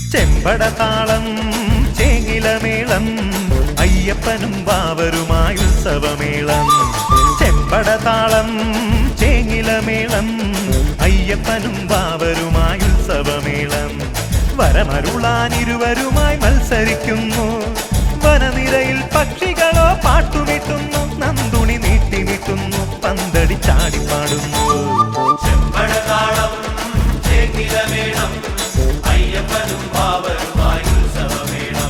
ചെമ്പടതാളം ചേങ്ങിലമേളം അയ്യപ്പനും വാവരുമായി ഉത്സവമേളം. ചെമ്പടതാളം ചേങ്ങിലമേളം അയ്യപ്പനും വാവരുമായി ഉത്സവമേളം. വരമരുളാൻ ഇരുവരുമായി മത്സരിക്കുന്നു. വനനിരയിൽ പക്ഷികളോ പാട്ടുമിട്ടുന്നു. നന്ദുണി നീട്ടിമിട്ടുന്നു. പന്തടി ചാടിപ്പാടുന്നു. ചെമ്പടതാളം ചേങ്ങിലമേളം അയ്യപ്പനും വാവരുമായി ഉത്സവമേളം.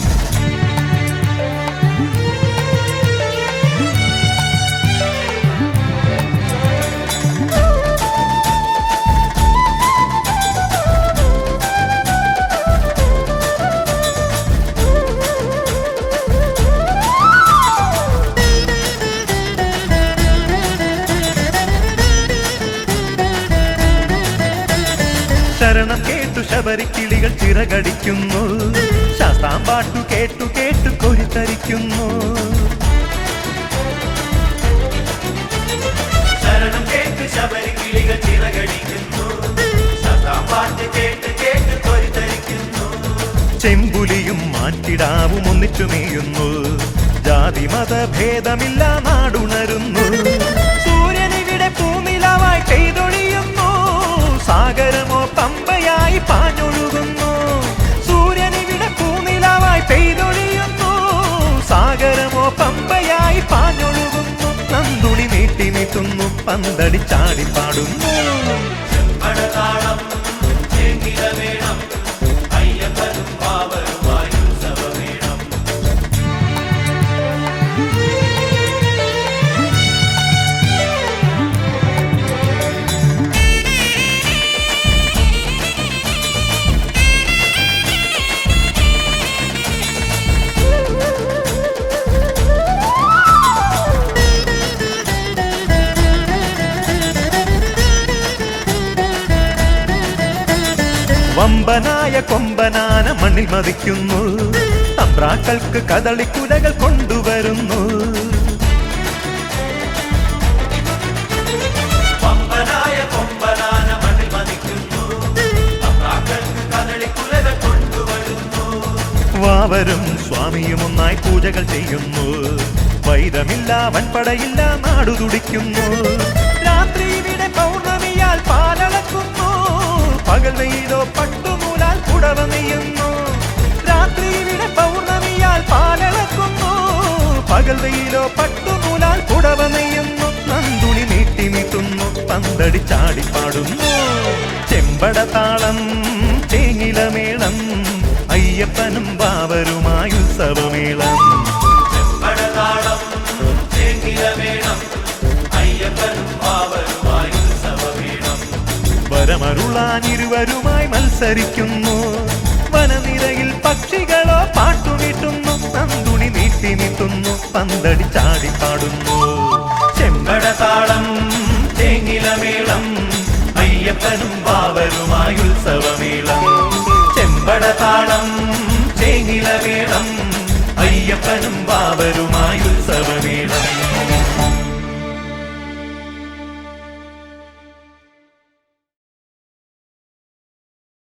ശരണം കേട്ടു ശബരിക്കിളികൾ ചിറകടിക്കുന്നു. ശാസ്താംപാട്ടു കേട്ടു കേട്ടു കൊരിത്തരിക്കുന്നു. ശരണം കേട്ട് ശബരിക്കിളികൾ ചിറകടിക്കുന്നു. ശാസ്താംപാട്ട് കേട്ട് കേട്ട് കൊരിത്തരിക്കുന്നു. ചെമ്പുലിയും മാറ്റിടാവും ഒന്നിച്ചുമേയുന്നു. ജാതി മത ഭേദമില്ല നാടുണരുന്നു. സൂര്യനിവിടെ പൂനിലാവായി പെയ്തൊഴിയുന്നു. സാഗരമോ പമ്പയായി പാഞ്ഞൊഴുകുന്നു. സൂര്യനിവിടെ പൂനിലാവായി പെയ്തൊഴിയുന്നു. സാഗരമോ പമ്പയായി പാഞ്ഞൊഴുകുന്നു. നന്ദുണി നീട്ടി നീട്ടുന്നു. പന്തടി ചാടിപ്പാടുന്നു. ചെമ്പടതാളം ചേങ്ങിലമേളം അയ്യപ്പനും വാവരുമായി ഉത്സവമേളം. വമ്പനായ കൊമ്പനാന മണ്ണിൽ മതിക്കുന്നു. തമ്പ്രാക്കൾക്ക് കദളിക്കുലകൾ കൊണ്ടുവരുന്നു. വമ്പനായ കൊമ്പനാന മണ്ണിൽ മതിക്കുന്നു. തമ്പ്രാക്കൾക്ക് കദളിക്കുലകൾ കൊണ്ടുവരുന്നു. വാവരും സ്വാമിയും ഒന്നായി പൂജകൾ ചെയ്യുന്നു. വൈരമില്ല വൻപടയില്ല നാടു തുടിക്കുന്നു. രാത്രി ഇവിടെ പൗർണമിയാൽ പാലളക്കുന്നു. പകൽ വെയിലോ പട്ടുനൂലാൽ പുടവ നെയ്യുന്നു. രാത്രി ഇവിടെ പൗർണമിയാൽ പാലളക്കുന്നു. പകൽ വെയിലോ പട്ടുനൂലാൽ പുടവ നെയ്യുന്നു. നന്ദുണി നീട്ടി നീട്ടുന്നു. പന്തടി ചാടിപ്പാടുന്നു. ചെമ്പടതാളം ചേങ്ങിലമേളം അയ്യപ്പനും വാവരുമായി ഉത്സവമേളം. ചെമ്പടതാളം ചേങ്ങിലമേളം അയ്യപ്പനും വാവരുമായി ഉത്സവമേളം. വരമരുളാൻ ഇരുവരുമായി മത്സരിക്കുന്നു. വനനിരയിൽ പക്ഷികളോ പാട്ടുമിട്ടുന്നു. നന്ദുണി നീട്ടി നീട്ടുന്നു. പന്തടി ചാടിപ്പാടുന്നു. ചെമ്പടതാളം ചേങ്ങിലമേളം അയ്യപ്പനും വാവരുമായി ഉത്സവമേളം. ചെമ്പടതാളം ചേങ്ങിലമേളം അയ്യപ്പനും വാവരുമായി ഉത്സവമേളം.